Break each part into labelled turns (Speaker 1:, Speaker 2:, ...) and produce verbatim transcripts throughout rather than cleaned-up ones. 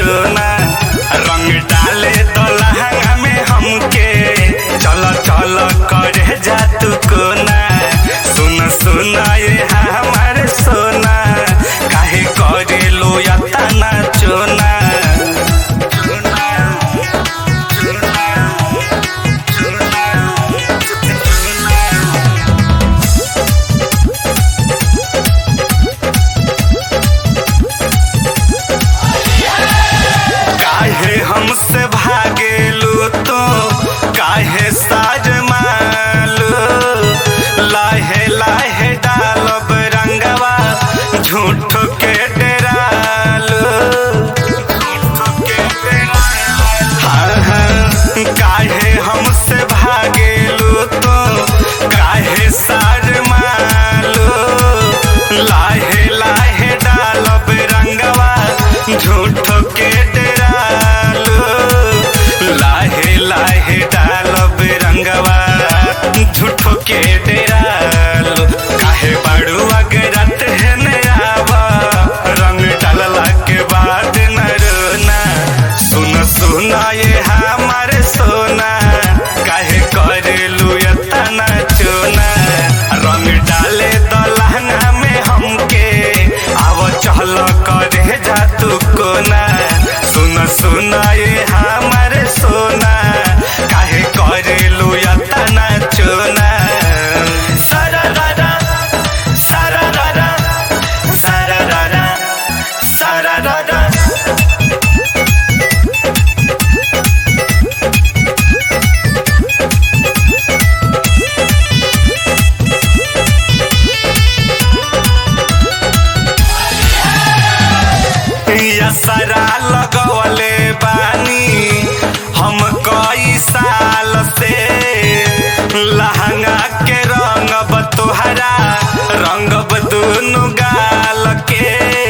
Speaker 1: रोना। रंग डाले तो लहंगा में हमके चल चल करे जा तू कोना। सुन सुन ये हमारे सोना काहे करे लो या तना चोना। काहे हमसे भागेलू तो काहे साज मालू। लाहे लाहे डालब रंगवा झूठ के डरालू। हाँ हाँ काहे हमसे भागेलू तो काहे साज मालू। लाहे लाहे डालब रंगवा झूठ के डरालू। लाहे लाहे डालब रंगवा झूठो के डरालू। काहे बाड़ू अगरत है नयावा रंग डालला के बाद न रोना। सुन सुना ये हमारे सोना काहे करेलू एतना चोना। रंग डाले तो लहंगा में हमके आव चल करे जा तू कोना। सुन सुना ये हमारे सोना काहे करेलू एतना चोना। सारा रारा सारा रारा सारा रारा सारा रारा। असरा लगवले बानी हम कई साल से। लहंगा के रंगब तोहरा रंगब दुनु गाल के।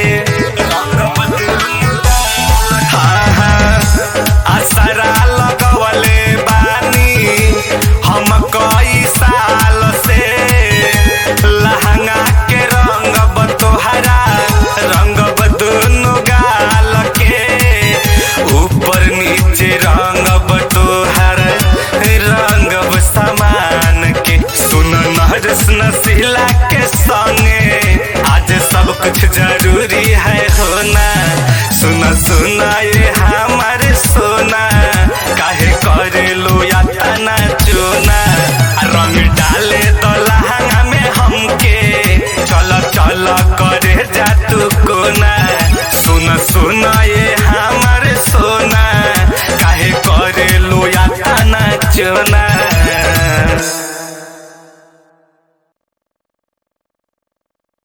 Speaker 1: हाँ हाँ असरा लगवले बानी हम कई साल से। लहंगा के रंगब तोहरा रंगब दुनु गाल के। ऊपर नीचे रंगब तोहर रंगब समान के। सुन नहरस नसीला के संगे आज सब कुछ जरूरी है होना। सुन सुना